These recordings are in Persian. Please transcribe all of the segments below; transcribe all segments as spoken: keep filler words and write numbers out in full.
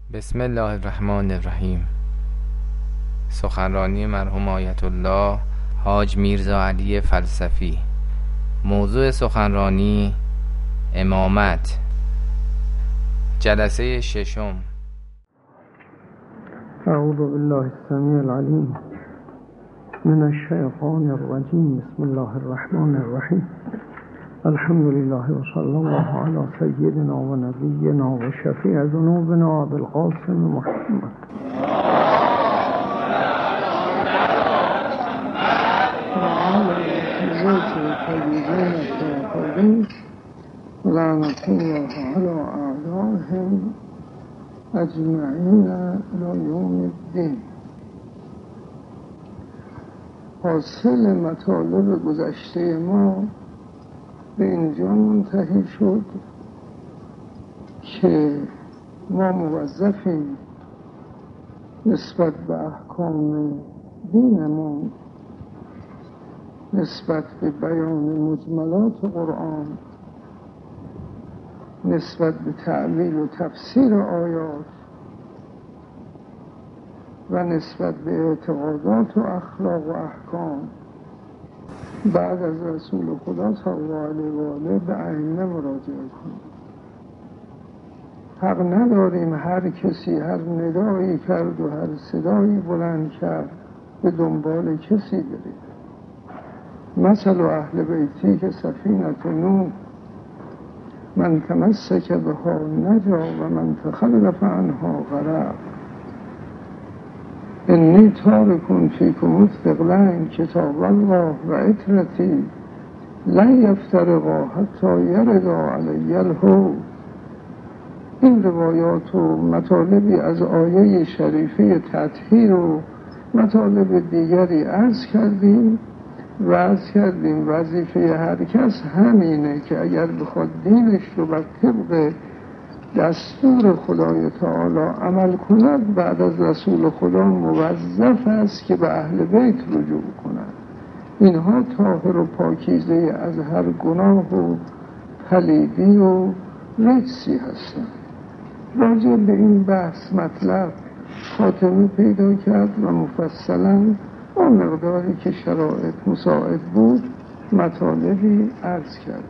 بسم الله الرحمن الرحیم. سخنرانی مرحوم آیت الله حاج میرزا علی فلسفی. موضوع سخنرانی امامت. جلسه ششم. اعوذ بالله السمیع العلیم من الشیطان الرجیم. بسم الله الرحمن الرحیم. الحمد لله و صلی الله علی سیدنا و نبینا و شفیع ذنوبنا ابی القاسم محمد. لعنت الله علی اعدائهم اجمعین الی یوم الدین. حاصل مطالب گذشته ما به اینجا منتهی شد که ما موظفیم نسبت به احکام دینمون، نسبت به بیان مجملات قرآن، نسبت به تعلیل و تفسیر آیات و نسبت به اعتقادات و اخلاق و احکام بعد از رسول خدا صلی الله علیه و آله به ائمه مراجعه کنیم. حق نداریم هر کسی هر ندایی کرد و هر صدایی بلند کرد به دنبال کسی بریم. مثل اهل بیتی که سفینه نوح، من تمسک بها نجا و من تخلف عنها غرق. انی تارکون فیکم ثقلین کتاب الله و عترتی لن یفترقا حتی یردا علی الحوض. این روایات و مطالبی از آیه شریفه تطهیر و مطالب دیگری عرض کردیم و عرض کردیم وظیفه هر کس همینه که اگر بخواد دینش رو بر طبق دستور خدای تعالی عمل کند، بعد از رسول خدا موظف است که به اهل بیت رجوع کند. اینها طاهر و پاکیزه از هر گناه و پلیدی و رجسی هستند. راجع به این بحث مطلب خاتمه پیدا کرد و مفصلا اون مقداری که شرایط مساعد بود مطالبی عرض کرد.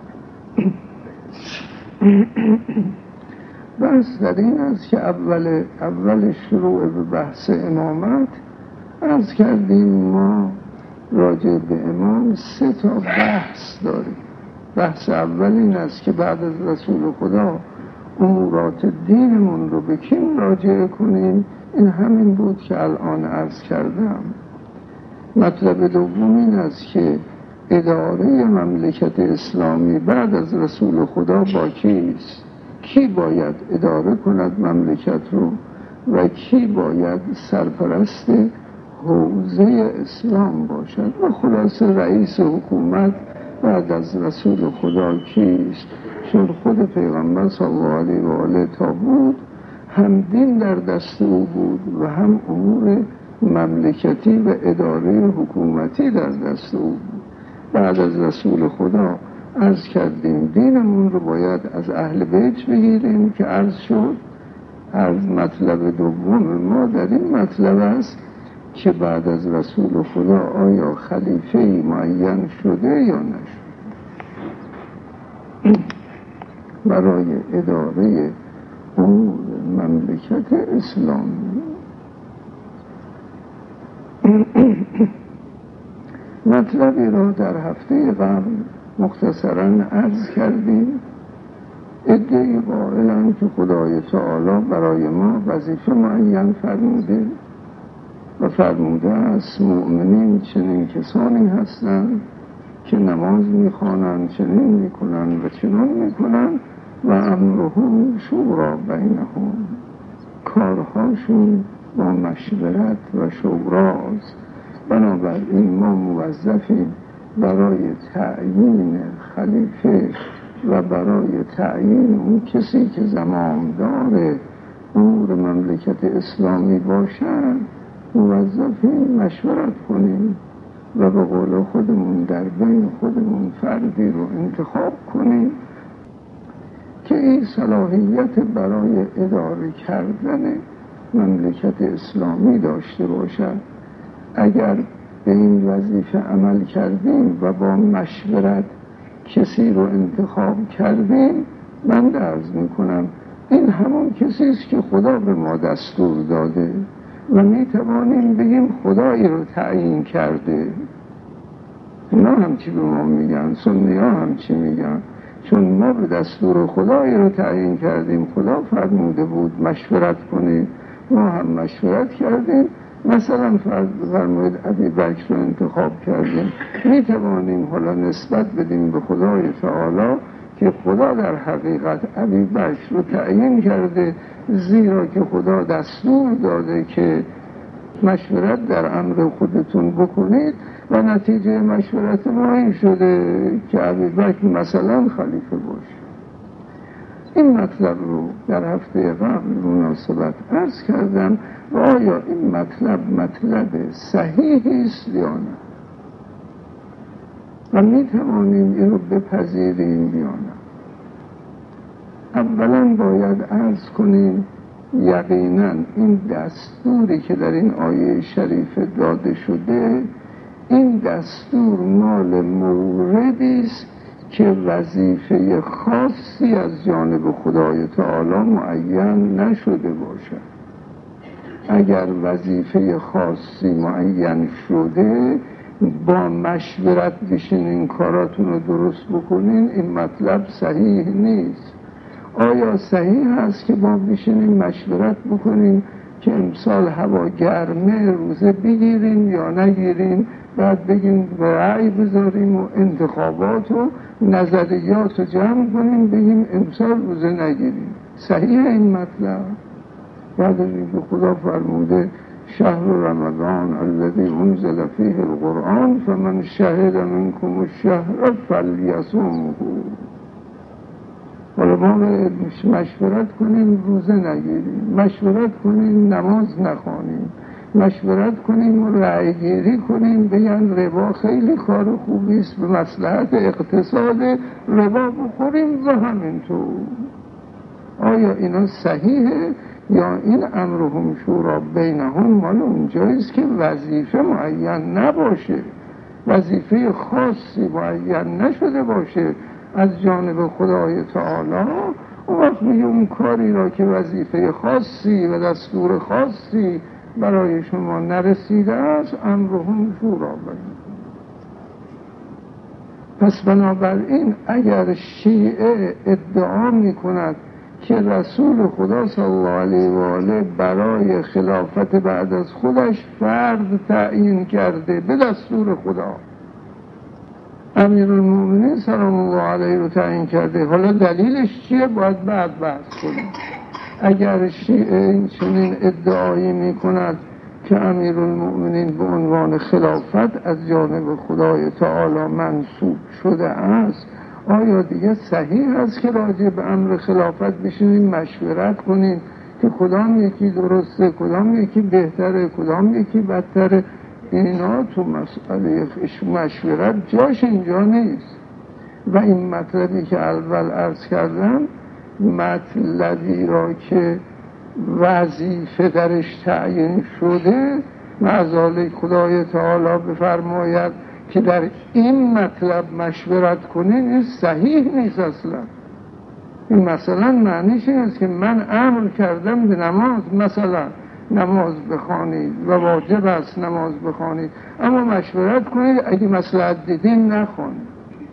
بحث در این است که اول, اول شروع به بحث امامت عرض کردیم ما راجع به امام سه تا بحث داریم. بحث اول این است که بعد از رسول خدا امورات دینمون رو به کی مراجعه کنیم. این همین بود که الان عرض کردم. مطلب دوم این است که اداره مملکت اسلامی بعد از رسول خدا با کیست، کی باید اداره کند مملکت رو و کی باید سرپرست حوزه اسلام باشد و خلاصه رئیس حکومت بعد از رسول خدا کیست. چون خود پیغمبر صلی الله علیه و آله تا بود هم دین در دست او بود و هم امور مملکتی و اداره حکومتی در دست او بود. بعد از رسول خدا عرض کردیم دینمون رو باید از اهل بیت بگیریم که عرض شد. از مطلب دوم ما در این مطلب است که بعد از رسول خدا آیا خلیفه معین شده یا نشد برای اداره امور مملکت اسلامی. مطلبی را در هفته قبل مختصراً عرض کردیم. عده‌ای قائلند که خدای تعالی برای ما وظیفه معین فرموده و فرموده است مؤمنین چنین کسانی هستند که نماز میخوانند، چنین میکنند و چنان میکنند و امرهم شورا بینهم، کارهاشون با مشورت و شوراست. بنابراین ما موظفیم برای تعیین خلیفه و برای تعیین اون کسی که زمامدار امور مملکت اسلامی باشد موظفیم مشورت کنیم و به قول خودمون در بین خودمون فردی رو انتخاب کنیم که شیعی صلاحیت برای اداره کردن مملکت اسلامی داشته باشد، اگر به این وظیفه عمل کردیم و با مشورت کسی رو انتخاب کردیم، من عرض میکنم این همون کسی است که خدا به ما دستور داده و میتوانیم بگیم خدایی رو تعیین کرده. اینا هم چی به ما میگن، سنی ها هم چی میگن؟ چون ما به دستور خدایی رو تعیین کردیم، خدا فرموده بود مشورت کنید، ما هم مشورت کردیم، مثلا فرمود ابی بکر رو انتخاب کردیم. میتوانیم حالا نسبت بدیم به خدای تعالی که خدا در حقیقت ابی بکر رو تعیین کرده، زیرا که خدا دستور داده که مشورت در امر خودتون بکنید و نتیجه مشورت ما این شده که ابی بکر مثلا خلیفه باشه. این مطلب رو در هفته قبل مناسبت عرض کردم و آیا این مطلب مطلب صحیحی است یا نه و می توانیم این رو بپذیریم یا نه؟ اولا باید عرض کنیم یقینا این دستوری که در این آیه شریفه داده شده، این دستور مال موردی است که وظیفه خاصی از جانب خدای تعالی معین نشده باشد. اگر وظیفه خاصی معین شده، با مشورت بشینین کاراتون رو درست بکنین، این مطلب صحیح نیست. آیا صحیح هست که با بشینین مشورت بکنین که امسال هوا گرمه روزه بگیریم یا نگیریم، بعد بگیم رأی بذاریم و انتخابات و نظریات رو جمع کنیم بگیم امسال روزه نگیریم؟ صحیح این مطلب؟ بعد از اینکه خدا فرموده شهر رمضان الذی انزل فیه القرآن فمن شهد منکم الشهر فلیصمه. حالا ما مشورت کنیم روزه نگیریم، مشورت کنیم نماز نخوانیم، مشورت کنیم و رأی گیری کنیم بگن ربا خیلی کار خوبی است، به مصلحت اقتصاد ربا بخوریم و همینطور. آیا اینا صحیحه یا این امرهم شورا بینهم مال اونجاییست که وظیفه معین نباشه، وظیفه خاصی معین نشده باشه از جانب خدای تعالی؟ اون وقت میگه اون کاری را که وظیفه خاصی و دستور خاصی برای شما نرسیده است امرهم شورا بینهم. پس بنابراین اگر شیعه ادعا میکند که رسول خدا صلی الله علیه و آله برای خلافت بعد از خودش فرد تعیین کرده به دستور خدا، امیرالمومنین سلام الله علیه رو تعیین کرده، حالا دلیلش چیه؟ باید بعد بحث کنیم. اگر شیعه این چنین ادعایی میکند که امیرالمومنین به عنوان خلافت از جانب خدای تعالی منصوب شده است، آیا دیگه صحیح است که راجع به امر خلافت بشینیم مشورت کنیم که کدام یکی درسته، کدام یکی بهتره، کدام یکی بدتره؟ اینا تو مسئله مشورت جاش اینجا نیست. و این مطلبی که اول عرض کردم، مطلبی را که وظیفه درش تعیین شده، معاذالله خدای تعالی بفرماید که در این مطلب مشورت کنین، این صحیح نیست اصلا. این مثلا معنیش این است که من امر کردم به نماز، مثلا نماز بخوانید و واجب است نماز بخوانید، اما مشورت کنید اگه مصلحت دیدین نخوانید.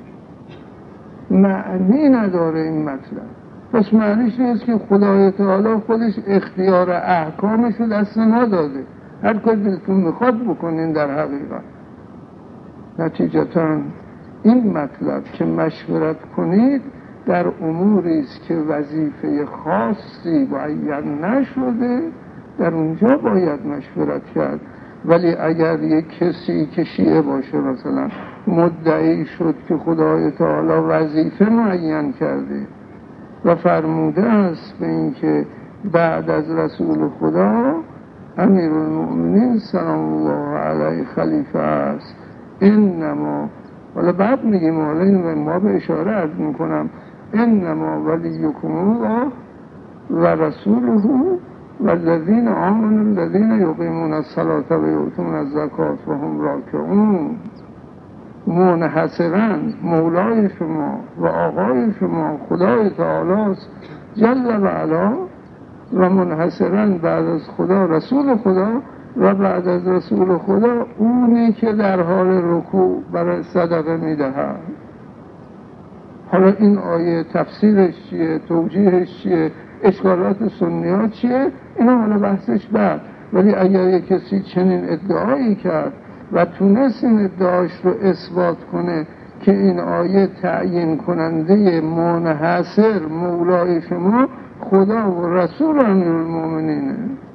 معنی نداره این مطلب. پس معنیش نیست که خدای تعالی خودش اختیار احکامش رو دست ما داده، هر کاری دلتون میخواد بکنین. در حقیقت نتیجتاً این مطلب که مشورت کنید در اموری است که وظیفه خاصی معین نشده، در اونجا باید مشورت کرد. ولی اگر یک کسی که شیعه باشه مثلا مدعی شد که خدای تعالی وظیفه معین کرده و فرموده است به این که بعد از رسول خدا امیرالمؤمنین سلام الله علیه خلیفه است، انما، حالا بعد میگیم، حالا این ما به اشاره عرض میکنم، انما ولیکم الله و رسوله و الذین آمنوا الذین یقیمون الصلاة و یؤتون الزکاة و هم راکعون. منحصراً مولای شما و آقای شما خدای تعالی است جل و علا، و منحصراً بعد از خدا رسول خدا، و بعد از رسول خدا اونی که در حال رکوع برای صدقه میدهد. حالا این آیه تفسیرش چیه، توجیهش چیه، اشکالات سنی‌ها چیه، اینا حالا بحثش بعد. ولی اگر یک کسی چنین ادعایی کرد و تونست این ادعاش رو اثبات کنه که این آیه تعیین کننده منحصر مولای شما خدا و رسول امیرالمومنینه،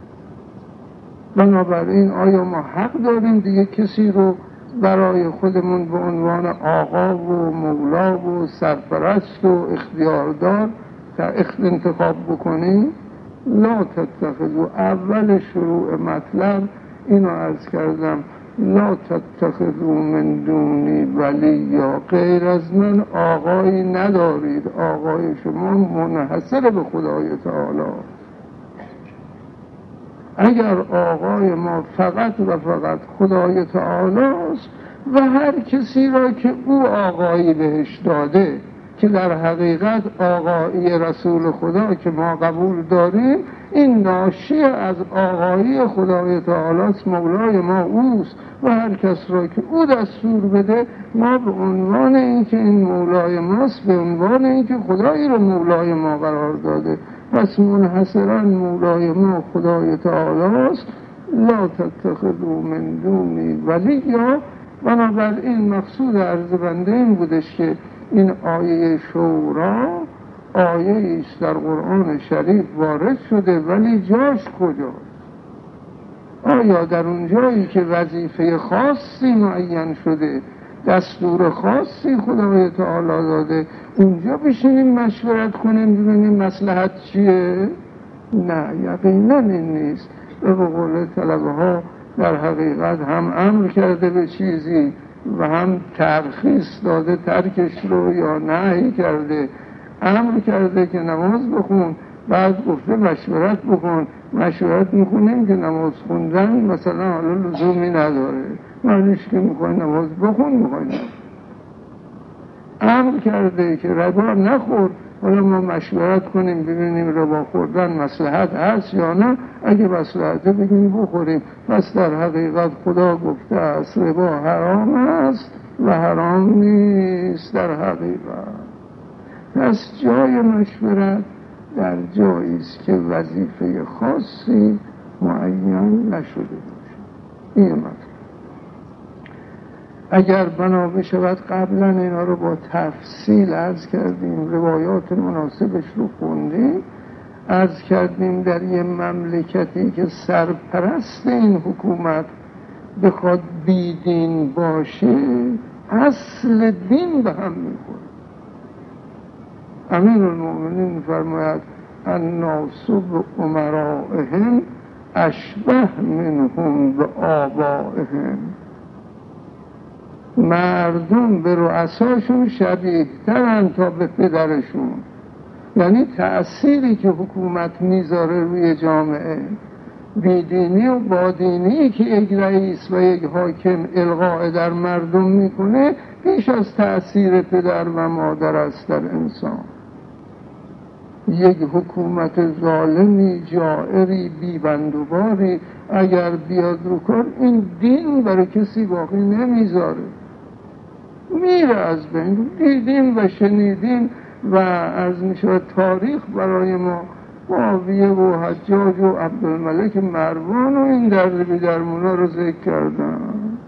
بنابراین آیا ما حق داریم دیگه کسی رو برای خودمون به عنوان آقا و مولا و سرپرست و اختیاردار انتخاب بکنیم؟ لا تتخذوا، اول شروع مطلب اینو عرض کردم، لا تتخذوا من دونی ولی، یا غیر از من آقایی ندارید، آقای شما منحصر به خدای تعالی. اگر آقای ما فقط و فقط خدای تعالی است و هر کسی را که او آقایی بهش داده، که در حقیقت آقایی رسول خدا که ما قبول داریم این ناشی از آقایی خدای تعالی است، مولای ما اوست، و هر کس را که او دستور بده ما به عنوان اینکه این مولای ماست، به عنوان اینکه خدایی را مولای ما قرار داده، پس منحصرا مولای ما خدای تعالی است. لا تتخذوا من دونی ولی، یا بنابراین مقصود عرض بنده این بودش که این آیه شورا آیه است در قرآن شریف وارد شده، ولی جاش کجاست؟ آیا در اون جایی که وظیفه خاصی معین شده، دستور خاصی خدای تعالی داده، اونجا بشینیم مشورت کنیم ببینیم مصلحت چیه؟ نه، یقینا این نیست. به قول طلبه ها در حقیقت هم امر کرده به چیزی و هم ترخیص داده ترکش رو یا نهی کرده. امر کرده که نماز بخون، بعد گفته مشورت بکن. مشورت میکنیم که نماز خوندن مثلا حالا لزومی نداره، معنیش که میخوای نماز بخون، میخوای امر کرده که ربا نخور، حالا ما مشورت کنیم ببینیم ربا خوردن مصلحت هست یا نه، اگه مصلحته بگیم بخوریم. پس در حقیقت خدا گفته است ربا حرام است و حرام نیست در حقیقت. پس جای مشورت در جایی است که وظیفه خاصی معین نشده باشه. این مطلب اگر بنا بشود قبلا اینا رو با تفصیل عرض کردیم، روایات مناسبش رو خوندیم، عرض کردیم در یه مملکتی که سرپرست این حکومت بخواد بیدین باشه اصل دین به هم میخوره. امیرالمومنین فرماید الناس بامرائهم اشبه منهم به آبائهم، مردم به رؤساشون شبیه ترن تا به پدرشون. یعنی تأثیری که حکومت میذاره روی جامعه، بیدینی و بادینی که یک رئیس و یک حاکم القاء در مردم میکنه بیش از تأثیر پدر و مادر است در انسان. یک حکومت ظالمی، جائری، بیبندوباری اگر بیاد رو کار، این دین برای کسی باقی نمیذاره، میره از بین. دیدیم و شنیدیم و عرض میشود تاریخ برای ما معاویه و حجاج و عبدالملک مروان و این درد بیدرمونا رو ذکر کردن.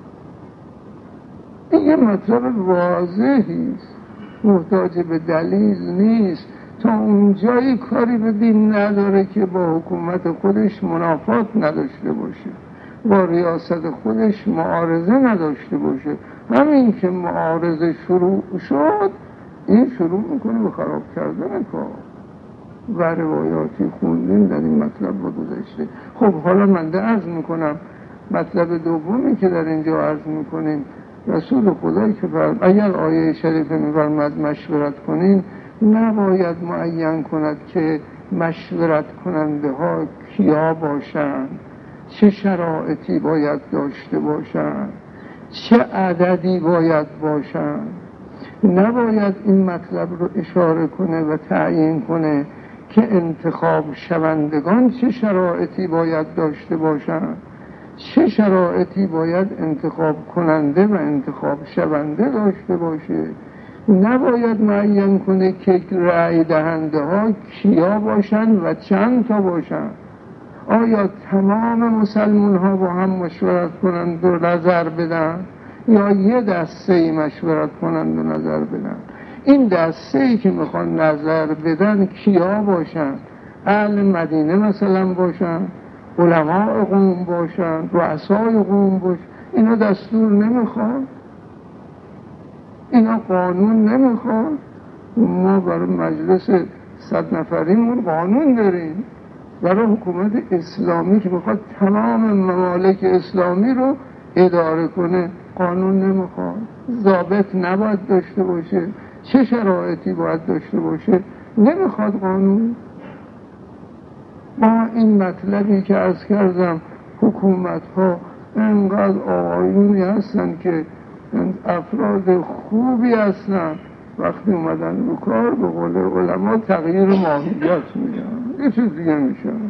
این یه مطلب واضحی است، محتاج به دلیل نیست. تا اونجایی کاری به دین نداره که با حکومت خودش منافات نداشته باشه، با ریاست خودش معارضه نداشته باشه. همین که معارضه شروع شد این شروع میکنه به خراب کردن کار و روایاتی خوندیم در این مطلب رو گذاشته. خب حالا من ده عرض میکنم مطلب دومی که در اینجا عرض میکنیم، رسول خدایی که فرمود اگر آیه شریفه میفرماد مشورت کنین نباید معین کند که مشورت کننده ها کیا باشند، چه شرایطی باید داشته باشند، چه عددی باید باشند. نباید این مطلب رو اشاره کنه و تعیین کنه که انتخاب شوندگان چه شرایطی باید داشته باشند، چه شرایطی باید انتخاب کننده و انتخاب شونده داشته باشه. نباید معین کنه که رأی دهنده ها کیا باشن و چند تا باشن. آیا تمام مسلمان ها با هم مشورت کنند و نظر بدن یا یه دسته ای مشورت کنند و نظر بدن؟ این دسته ای که میخوان نظر بدن کیا باشن؟ اهل مدینه مثلا باشن، علماء قوم باشن، رؤسای قوم باشن. اینا دستور نمیخوان، اینا قانون نمیخوان. ما برای مجلس صد نفریمون قانون داریم، برای حکومت اسلامی که میخواد تمام ممالک اسلامی رو اداره کنه قانون نمیخواد. ضابط نباید داشته باشه، چه شرایطی باید داشته باشه نمیخواد قانون. ما این مطلبی که عرض کردم حکومت ها انقدر آقایونی هستن که افراد خوبی هستن، وقتی اومدن رو کار به قول علما تغییر ماهیت میدن، یه چیز دیگه میشن.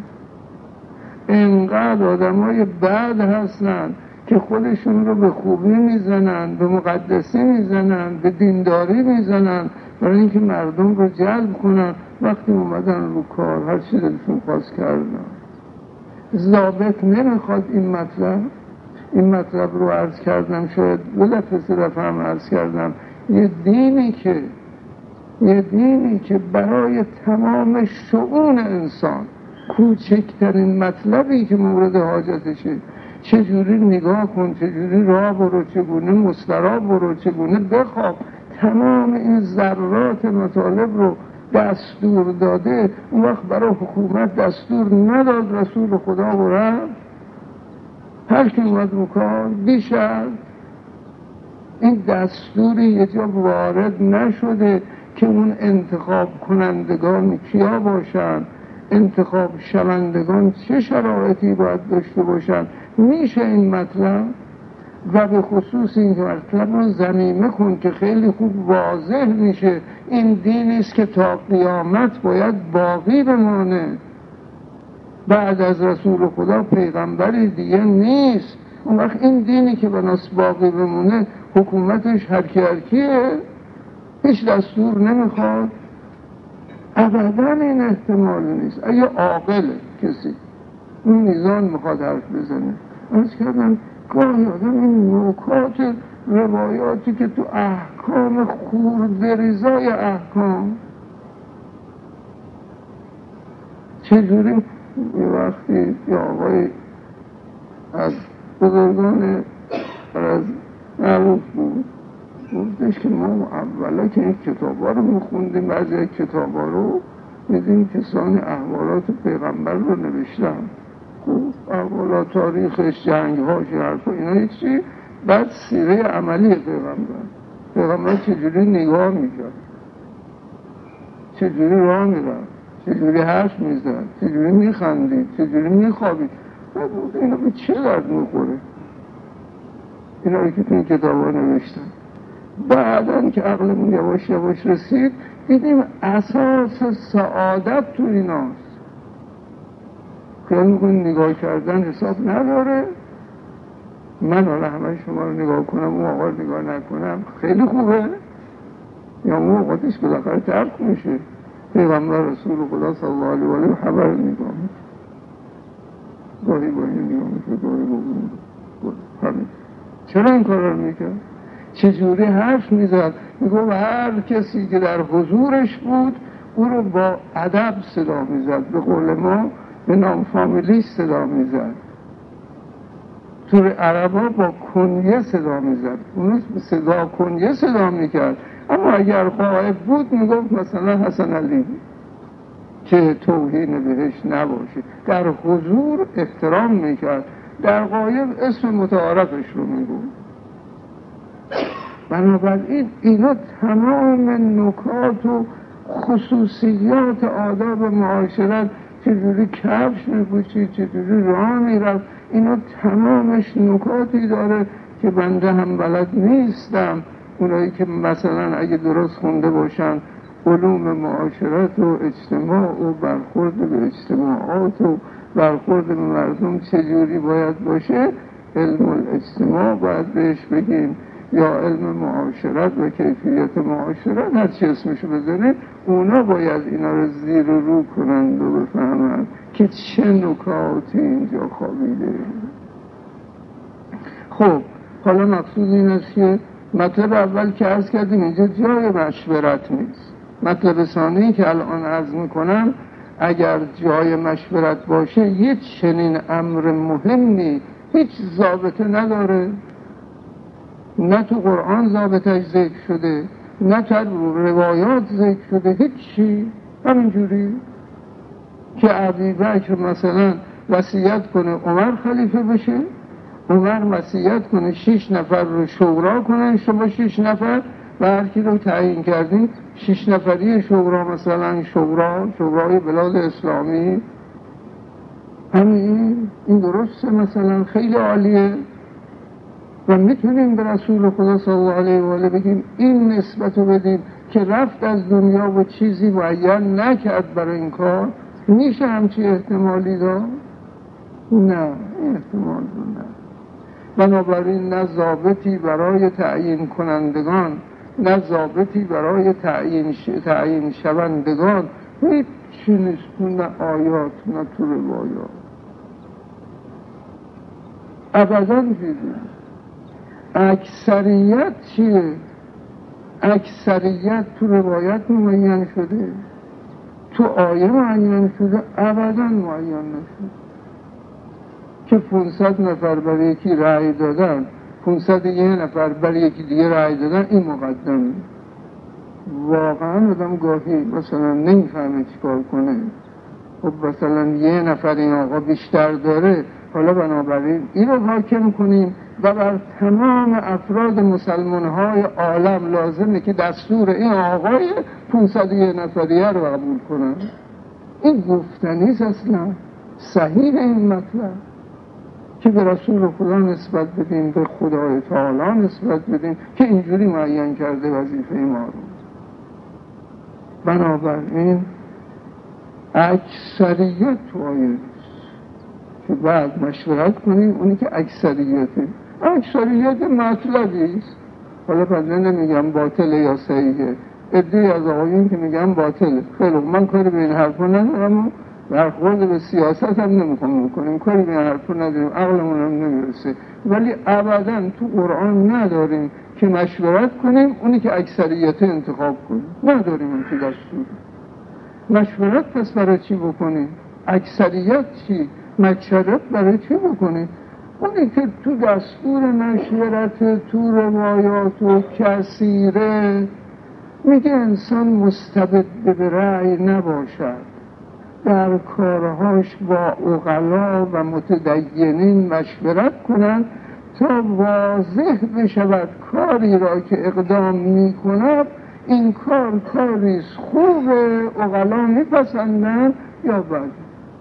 انقدر آدم های بد هستن که خودشون رو به خوبی میزنن، به مقدسی میزنن، به دینداری میزنن برای اینکه مردم رو جلب کنن. وقتی اومدن رو کار هر چی دلشون خواست کردن. ضابط نمیخواد این مطلب. این مطلب رو عرض کردم، شاید دو دفعه سه دفعه هم عرض کردم. یه دینی که یه دینی که برای تمام شؤون انسان کوچکترین مطلبی که مورد حاجتشه، چجوری نگاه کن، چجوری راه برو، چگونه مسترا برو، چگونه بخواب، تمام این ذرات مطالب رو دستور داده. اون وقت برای حکومت دستور نداد رسول خدا برن؟ هر کی اومد رو کار بیشتر این دستوری یه جا وارد نشده که اون انتخاب کنندگان کیا باشن، انتخاب شوندگان چه شرایطی باید داشته باشن. میشه این مطلب و به خصوص این مطلب رو ضمیمه کن که خیلی خوب واضح میشه این دینی است که تا قیامت باید باقی بمانه. بعد از رسول خدا پیغمبری دیگه نیست. اون وقت این دینی که بناس باقی بمونه حکومتش هرکی هرکیه، هیچ دستور نمیخواد. ابدا این احتمال نیست. اگه عاقله کسی اون میزان میخواد حرف بزنه. عرض کردم گاهی آدم این نکات روایاتی که تو احکام خوردریزای احکام چجوری یه وقتی یه آقای از بزرگان از معروف بود گفتش که ما اولا که این کتاب ها رو میخوندیم، بعضی از کتاب ها رو میدیم کسان احوالات پیغمبر رو نوشتن، خب احوالات تاریخش، جنگ هاش، حرفا اینا یکی، بعد سیره عملی پیغمبر پیغمبر چجوری نگاه میکرد، چجوری راه میرفت، چجوری حرف میزد، چجوری میخندید، چجوری میخوابید. بعد اینا به چه درد میخوره اینا که تو این کتاب ها نوشتن؟ بعدن که عقلمون یواش یواش رسید دیدیم اساس سعادت تو ایناست. خیال میکنی نگاه کردن حساب نداره؟ من حالا همه شما رو نگاه کنم اون آقا رو نگاه نکنم خیلی خوبه؟ یا اون آقاتش بالاخره ترک میشه؟ پیغمبر رسول خدا صلی الله علیه و آله خبر نگاه میشه، گاهی با این نگاه میشه، گاهی با اون. همین چرا این کار رو میکرد؟ چجوری حرف میزد؟ میگو هر کسی که در حضورش بود او رو با ادب صدا میزد، به قول ما به نام فامیلی صدا میزد. تو عربا با کنیه صدا میزد، اونو صدا کنیه صدا میکرد. اما اگر غایب بود میگفت مثلا حسن علی که توهین بهش نباشه. در حضور احترام میکرد، در غایب اسم متعارفش رو میگفت. بنابراین اینا تمام نکات و خصوصیات آداب معاشرت، چجوری کفش میپوشید، چجوری راه میرفت، اینا تمامش نکاتی داره که بنده هم بلد نیستم. اونایی که مثلا اگه درست خونده باشن علوم معاشرت و اجتماع و برخورد به اجتماعات و برخورد به مردم چجوری باید باشه، علم الاجتماع باید بهش بگیم، یا علم معاشرت و کیفیت معاشرت، هر چی اسمشو بزنه، اونا باید اینا رو زیر و رو کنند و بفهمند که چه نکاتی اینجا خوابیده. خب حالا مقصود این است که مطلب اول که عرض کردیم اینجا جای مشورت نیست. مطلب ثانی که الان عرض میکنم، اگر جای مشورت باشه یه چنین امر مهمی هیچ ضابطه نداره، نه تو قرآن ضابطش ذکر شده، نه تو روایات ذکر شده، هیچی. همینجوری که ابوبکر مثلا وصیت کنه عمر خلیفه بشه، عمر وصیت کنه شش نفر رو شورا کنن، شما شش نفر و هر کی رو تعیین کردین شش نفری شورا، مثلا شورا شورای بلاد اسلامی، همین این درسته، مثلا خیلی عالیه و میتونیم به رسول خدا صلی الله علیه و آله بگیم این نسبت رو بدیم که رفت از دنیا و چیزی معین نکرد برای این کار. میشه همچی احتمالی داشت؟ نه، احتمال نه. بنابراین نه ضابطی برای تعیین کنندگان، نه ضابطی برای تعیین ش... تعیین شوندگان، هیچ نیست، نه آیات نه تو روایات، ابدا چیزی. اکثریت چیه؟ اکثریت تو روایت معین شده، تو آیه معین شده، ابدا معین نشده. که پانصد نفر برای یکی رأی دادن، پانصد یک نفر برای یکی دیگه رأی دادن، این مقدمه. واقعا آدم گاهی مثلا نمیفهمه چی کار کنه. خب مثلا یه نفر این آقا بیشتر داره، حالا بنابراین این رو حاکم کنیم و بر تمام افراد مسلمان های عالم لازمه که دستور این آقای پانصد یک نفریه رو قبول کنن. این گفتنیست اصلا. صحیح این مطلب که به رسول خدا نسبت بدیم، به خدای تعالی نسبت بدیم که اینجوری معین کرده وظیفه ما رو. بنابراین اکثریت تو آیه که بعد مشورت کنیم، اونی که اکثریته، اکثریت مطلبی است. حالا بنده نمیگم باطله یا صحیحه، عده‌ای از آقایون که میگم باطله، خیلی من کاری به این حرفا ندارم، برخورد به سیاست هم نمیخوام بکنیم، کاری به این حرفا نداریم، عقلمون هم نمیرسه، ولی ابدا تو قرآن نداریم که مشورت کنیم اونی که اکثریت انتخاب کنیم، نداریم اون که دستور. مشورت پس برای چی بکنیم؟ اکثریت چی؟ مشورت برای چی بکنیم؟ اونی که تو دستور مشورت، تو روایات و کثیره میگه انسان مستبد به رأی نباشد، در کارهاش با عقلا و متدینین مشورت کنند تا واضح بشود کاری را که اقدام میکند این کار کاریست خوبه، عقلا میپسندن یا بد.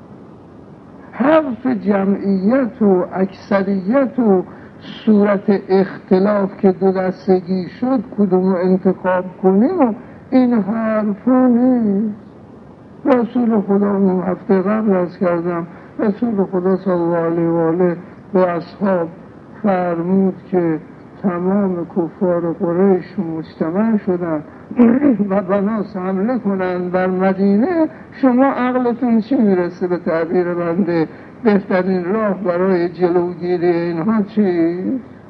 حرف جمعیت و اکثریت و صورت اختلاف که دو دستگی شد کدوم انتخاب کنیم و این حرفا نیست. رسول خدا اون هفته قبل از کردم، رسول خدا صلی الله علیه و آله به اصحاب فرمود که تمام کفار قریش مجتمع شدن و بناس حمله کنن بر مدینه. شما عقلتون چی میرسه به تعبیر بنده بهترین راه برای جلوگیری اینها چی؟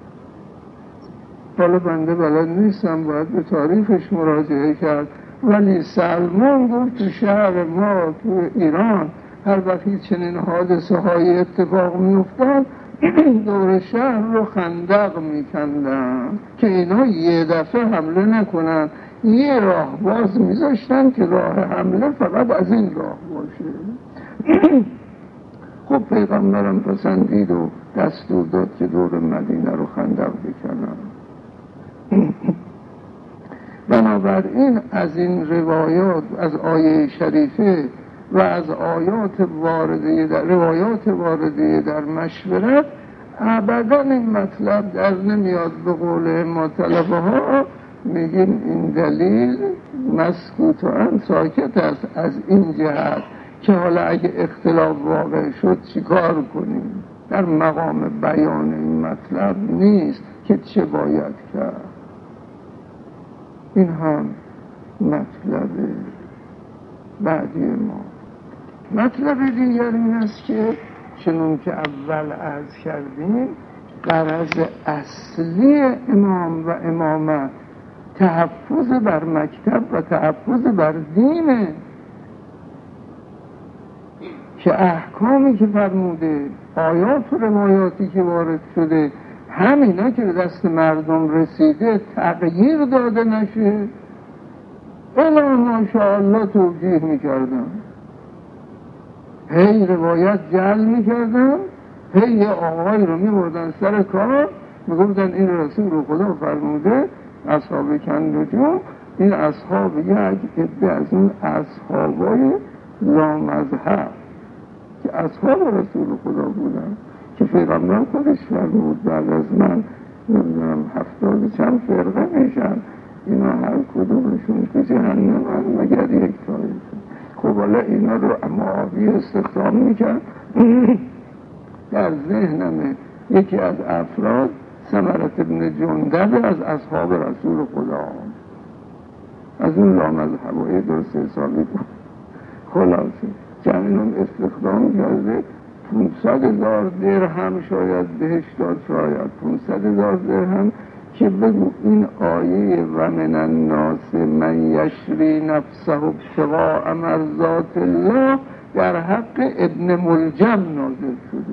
حالا بنده بلد نیستم، باید به تاریخش مراجعه کرد، ولی سلمان گفت تو شهر ما تو ایران هر وقتی چنین حادثه های اتفاق می افتاد دور شهر رو خندق می کندن که اینا یه دفعه حمله نکنن، یه راه باز می زاشتن که راه حمله فقط از این راه باشه. خب پیغمبرم پسندید و دستور داد که دور مدینه رو خندق بکنن. بنابراین از این روایات، از آیه شریفه و از آیات وارده در روایات وارده در مشورت ابدا این مطلب در نمیاد. به قول ما طلبه ها میگیم این دلیل مسکوت و ان ساکت است از این جهت که حالا اگه اختلاف واقع شد چیکار کنیم. در مقام بیان این مطلب نیست که چه باید کرد. این هم مطلب بعدی ما. مطلب دیگر این است که چنون که اول عرض کردیم غرض اصلی امام و امامت تحفظ بر مکتب و تحفظ بر دینه که احکامی که فرموده، آیات و روایاتی که وارد شده، همینا که به دست مردم رسیده تغییر داده نشه. الا ماشاءالله توجیه میکردن، هی روایت جعل میکردن، هی یه آقای رو میبردن سر کار میگفتن این رسول رو خدا فرموده، اصحاب کندوجو، این اصحاب یک عده از این اصحابای لامذهب که اصحاب رسول خدا بودن که پیغمبر خودش فرمود بعد از من نمیدونم هفتاد چند فرقه میشن، اینا هر کدومشون تو جهنم هم مگر یک طایفه. خب حالا اینا رو معاویه استخدام میکرد. در ذهنم یکی از افراد ثمرت ابن جندب از اصحاب رسول خدا، از اون لامذهبای درست حسابی بود. خلاصه جمعیلون استخدام کرده، پونصد هزار درهم شاید بهش داد، شاید پونصد هزار درهم که بگو این آیه و من الناس من یشری نفسه ابتغاء مرضات الله در حق ابن ملجم نازل شده.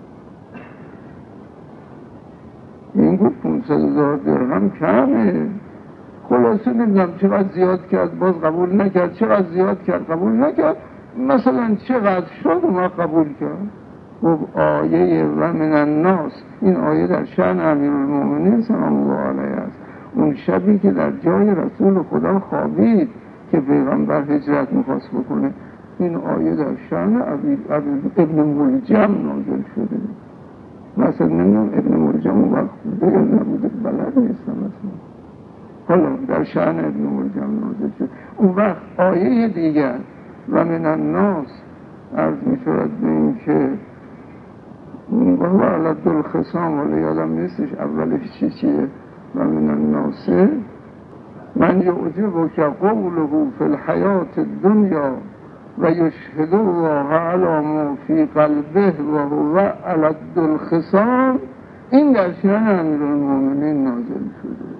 این گفت پونصد هزار درهم کمه. خلاصه نمیدونم چقدر زیاد کرد، باز قبول نکرد، چقدر زیاد کرد قبول نکرد، مثلا چقدر شد و ما قبول کرد. گفت آیه و من الناس، این آیه در شأن امیرالمومنین سلام الله علیه است. اون شبی که در جای رسول خدا خوابید که پیغمبر هجرت میخواست بکنه، این آیه در شأن ابن ملجم نازل شده. مثلا نمیدونم ابن ملجم اون وقت بوده یا نبوده، بلد نیستم مثلا. حالا در شأن ابن ملجم نازل شد. اون وقت آیه دیگر و من الناس عرض می شود به این که و هو علد الخصام، ولی یادم نیستش اولش چی چیه. و من الناس من یعجب که قوله فی الحیات الدنیا و یشهد الله علی ما فی قلبه و هو علد الخصام، این در شأن امیرالمومنین نازل شده.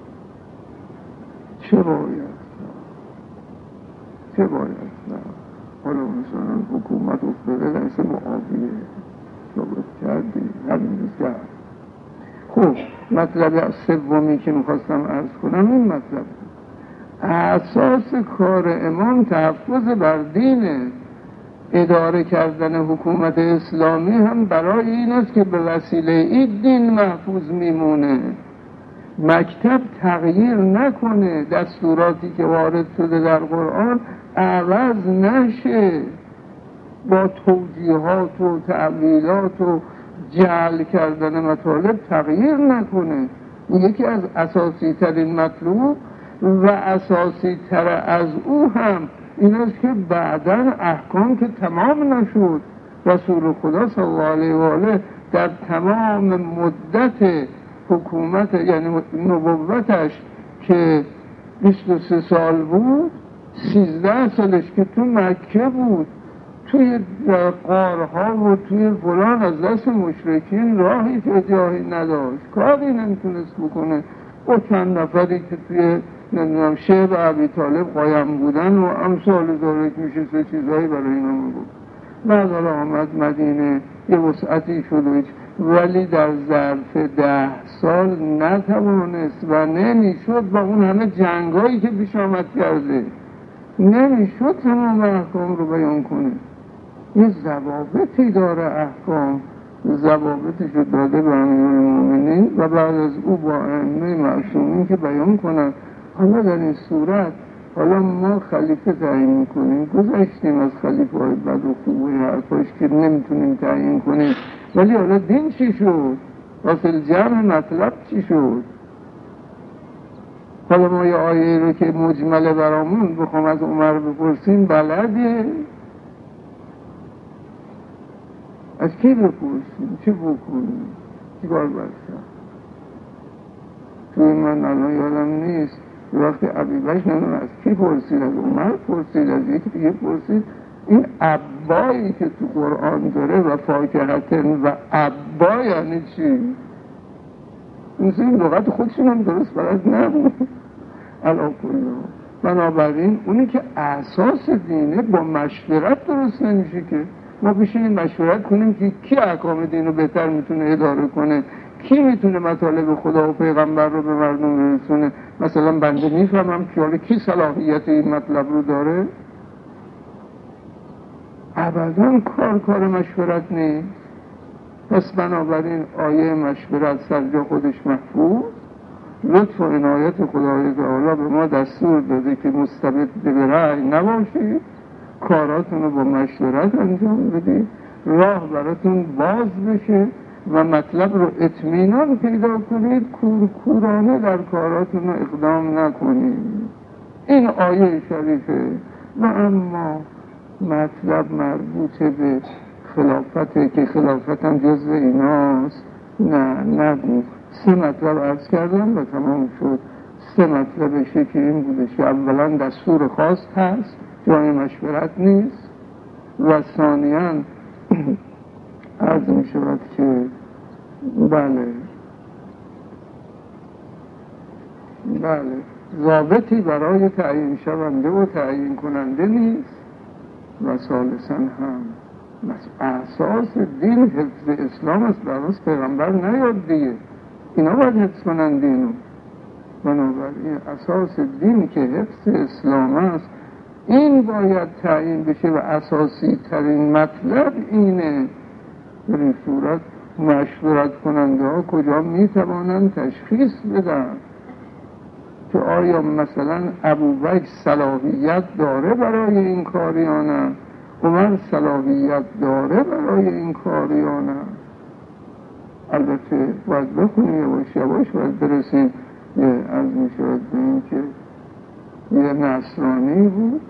چه باید چه باید حالا مثلا حکومت افتاده دست معاویه ثابت کردی همین کرد. خب مطلب سومی که میخواستم عرض کنم این مطلب اساس کار امام تحفظ بر دینه. اداره کردن حکومت اسلامی هم برای این است که به وسیله این دین محفوظ میمونه. مکتب تغییر نکنه، دستوراتی که وارد شده در قرآن عوض نشه، با توجیهات و تعلیلات و جعل کردن مطالب تغییر نکنه. یکی از اساسی ترین مطلوب و اساسی تر از او هم این است که بعداً احکام که تمام نشد، رسول خدا صلی الله علیه و آله در تمام مدت حکومت یعنی نبوتش که بیست و سه سال بود، سیزده سالش که تو مکه بود، توی غارها و توی فلان از دست مشرکین راهی که جایی نداشت، کاری نمیتونست بکنه. و چند نفری که توی نمیدونم شعب ابی طالب قایم بودن و امثال داره که میشه سه چیزهایی برای اینا میگفت. بعد حالا آمد مدینه یه وسعتی شد و ولی در ظرف ده سال نتوانست و نمیشد با اون همه جنگایی که پیش آمد کرده نمیشد تمام احکام رو بیان کنه. یه ضوابطی داره احکام، ضوابطش رو داده به امیرالمومنین و بعد از او با ائمه معصومین که بیان کنن. حالا در این صورت حالا ما خلیفه تعیین میکنیم، گذشتیم از خلیفه های بد و خوب و حرفاش که نمیتونیم تعیین کنیم، ولی حالا دین چی شد؟ حاصل جمع مطلب چی شد؟ حالا ما یه آیه رو که مجمله برامون بخوام از عمر بپرسیم بلده؟ از کی بپرسیم؟ چه بکنیم؟ چی کار برسیم؟ توی من الان یادم نیست وقتی عبیبش نمیم از کی پرسید؟ از عمر پرسید، از یکی دیگه پرسید. این عبایی که تو قرآن داره و فاکهتن و عبا یعنی چی؟ مثل این لغت خودشون هم درست بلد نبود. علا کلا بنابراین اونی که اساس دینه با مشورت درست نمیشه که ما بشینیم مشورت کنیم که کی احکام دین رو بهتر میتونه اداره کنه، کی میتونه مطالب خدا و پیغمبر رو به مردم برسونه. مثلا بنده میفهمم که حالا کی صلاحیت این مطلب رو داره. ابدا کار کار مشورت نیست. پس بنابراین آیه مشورت سرجا خودش محفوظ، لطف و عنایت خدای تعالی به ما دستور داده که مستبد به رأی نباشید، کاراتون رو با مشورت انجام بدید، راه براتون باز بشه و مطلب رو اطمینان پیدا کنید، کورکورانه در کاراتون رو اقدام نکنید. این آیه شریفه. و اما مطلب مربوط به خلافته که خلافت هم جزو ایناست، نه نگو. سه مطلب عرض کردم و تمام شد. سه مطلبشه که این بودش که اولا دستور خاص هست، جای مشورت نیست، و ثانیاً عرض می شود که بله بله ضابطی برای تعیین شونده و تعیین کننده نیست، و ثالثاً هم اساس دین حفظ اسلام است. براست پیغمبر نیاد دیگه، اینا باید حفظ کنن دینو. بنابراین اساس دین که حفظ اسلام است این باید تعیین بشه و اساسی ترین مطلب اینه. در این صورت مشورت کننده ها کجا می توانند تشخیص بدن که آیا مثلا ابوبکر صلاحیت داره برای این کار یا نه، عمر صلاحیت داره برای این کار یا نه. البته باید بکنیم یواش یواش باید برسیم. یه از می شود به این که یه نصرانی بود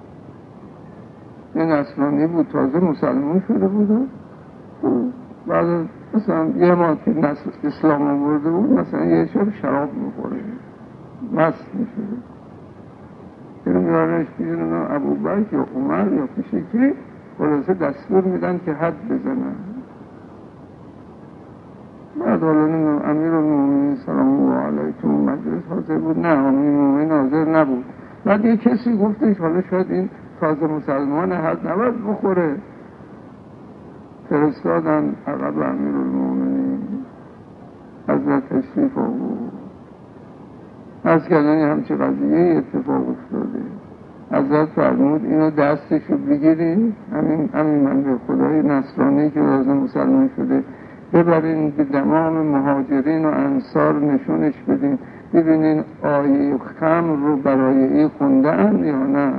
یه نصرانی بود تازه مسلمان شده بود، بعد مثلا یه ما که نصر اسلام آورده بود مثلا یه شب شراب میخوره، مست میشه، اینو میارنش پیشون ابوبکر یا عمر یا پیش کی، خلاصه دستور میدن که حد بزنن. بعد حالا امیر المومنین سلام الله علیه تو مجلس حاضر بود؟ نه، امیر المومنین حاضر نبود. بعد یه کسی گفتش حالا شاید این تازه مسلمان حد نباید بخوره، فرستادن عقب امیر المومنین، حضرت تشریف آورد، از کردن همچه قضیه اتفاق افتاده. حضرت فرمود اینو دستشو بگیرین، همین همین من به خدای نصرانی که تازه مسلمان شده ببرین به تمام مهاجرین و انصار نشونش بدین، ببینین آیه خمر رو برای این خونده اند یا نه.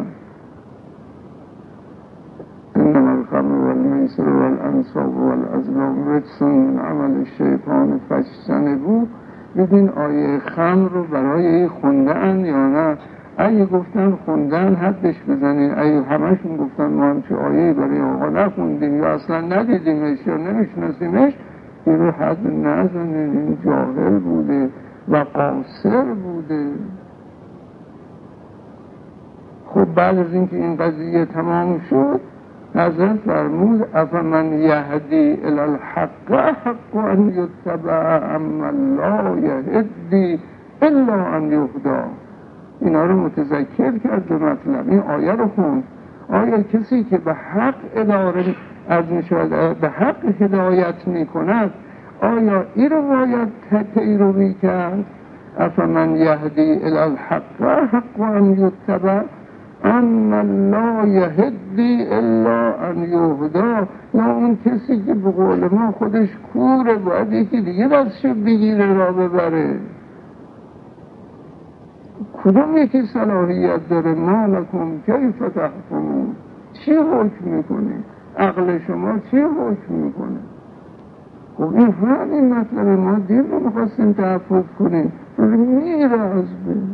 انما الخمر والمیسر والانصاب والازلام رجس من عمل الشیطان فاجتنبوه. ببین آیه خمر رو برای این خونده اند یا نه. اگه گفتن خوندن حدش بزنین، اگه همشون گفتن ما همچه آیه برای آقا نخوندیم یا اصلا ندیدیمش یا نمیشناسیمش، این رو حد نزنین، این جاهل بوده و قاصر بوده. خب بعد از اینکه این قضیه تمام شد حضرت فرمود افمن یهدی الی الحق حق ان یتبع اما لا یهدی الا ان یهدا. اینا رو متذکر کرد به مطلب. این آیه رو خوند. آیا کسی که به حق اداره از میشود به حق هدایت میکند آیا این رو باید پیروی کرد؟ افمن یهدی الی الحق حق ان یتبع اما لا یهدی الا ان یهدا. یا اون کسی که به قول ما خودش کوره باید یکی دیگه دستشو بگیره را ببره. کدوم یکی صلاحیت داره؟ ما لکم کیف تحکمون، چی حکم میکنه؟ عقل شما چی حکم میکنه؟ خب این همین مطلب ما دین رو میخواستیم تحفظ کنیم، میره از بین.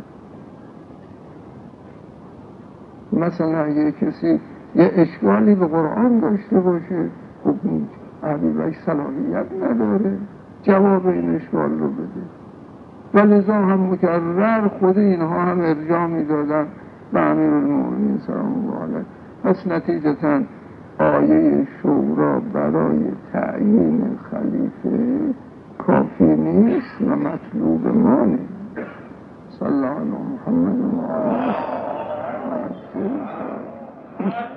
مثلا اگه کسی یه اشکالی به قرآن داشته باشه، خب عبیبش صلاحیت نداره جواب این اشکال رو بده، ولذا هم مکرر خود اینها هم ارجاع میدادن به امیرالمومنین سلام الله علیه. پس نتیجتا آیه شورا برای تعیین خلیفه کافی نیست و مطلوب ما نیست. صلی الله علی محمد و آله.